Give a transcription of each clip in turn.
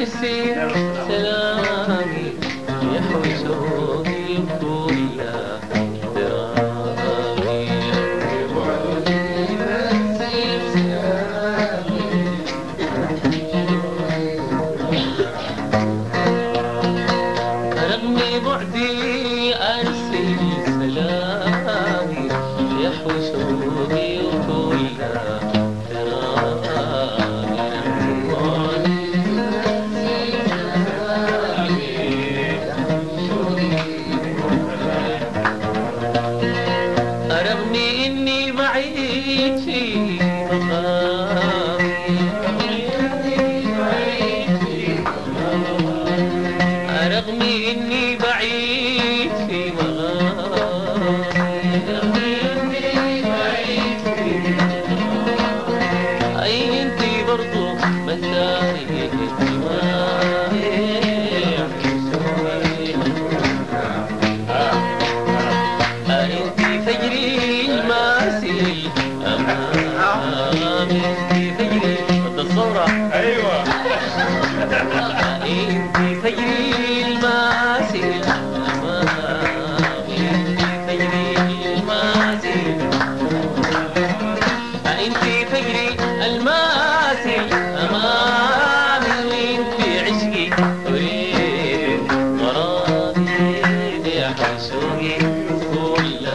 أرسل سلامي يحوي شوقي كل احترامي. رغم بعدي أرسل سلامي يحوي شوقي كل رغم إني بعيد في مغامي، أي انتي برضو مثالي اهتمامي. انتي فجري الماسي أمامي، انتي فجري الصورة. أيوة انتي فجري الماسي أمامي، انتي فجري الماسي، انتي فجري الماسي أمامي، وانتي عشقي وريد غرامي يا حشوقي كل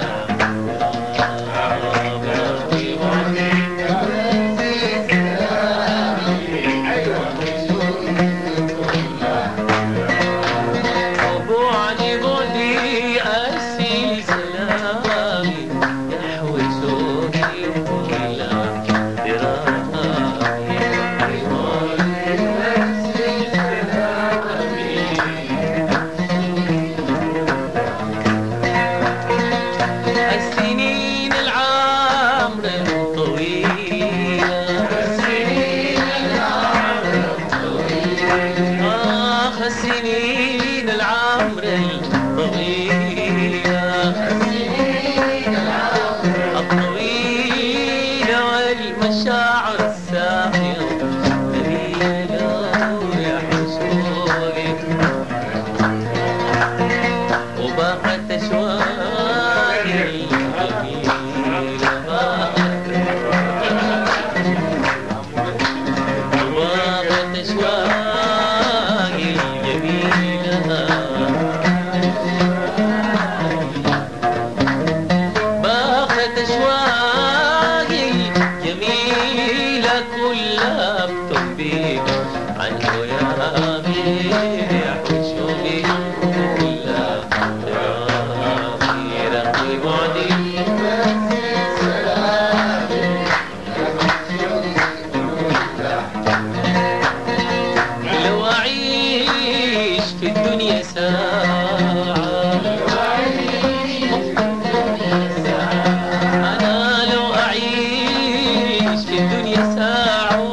سنين العمر الطويلة والمشاعر الساحرة دليلة يا حشوقي، وباقت أشواقي الجميلة، وباقت أشواقي باقت أشواقي جميلة كلها بتنبيك عن هيامي يا حشوقي كلها هيامي. رغم بعدي لو أعيش في الدنيا ساعة، أنا لو أعيش في الدنيا ساعة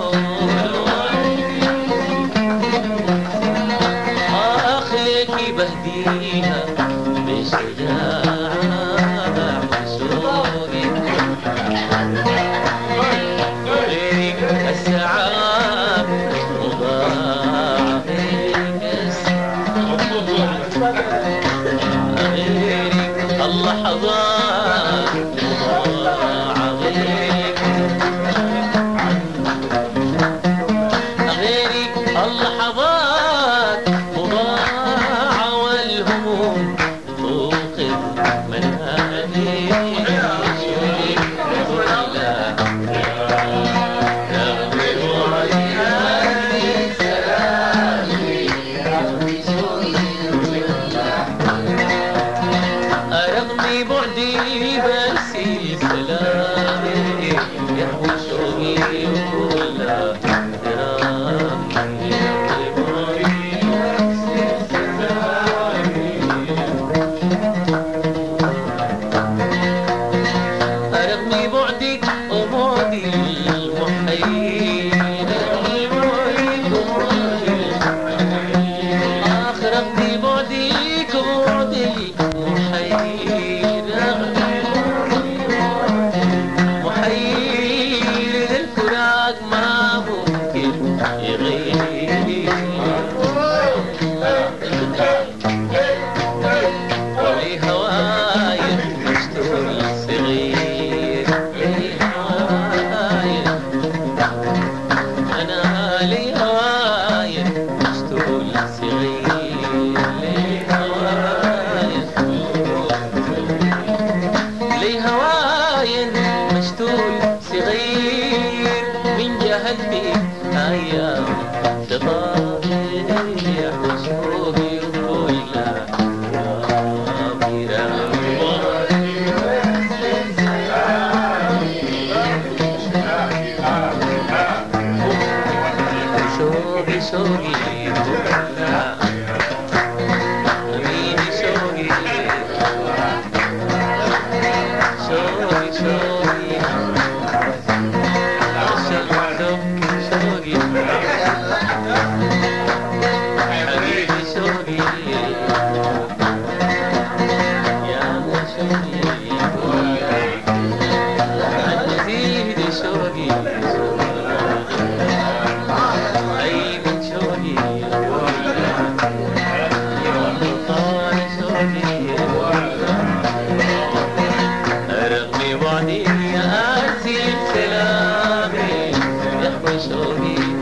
أخليكي بهديها بشجاعة حشوقي، غيرك الساعات مضاعة، غيرك اللحظات مضاعة، غيرك اللحظات مضاعة، والهموم توقف منادي رغم بعدي برسل سلامي يحوي شوقي كل احترامي. رغم بعدك وبعدي المحيي، رغم بعدك وبعدي محير، محير الفراق ما ممكن يغيب. شوقي حبيبي شوقي شوقي شوقي عشق حبك شوقي حبيبي شوقي يا شوقي عزيزي شوقي عيني شوقي رغم بعدي يا أسير سلامي يا شوقي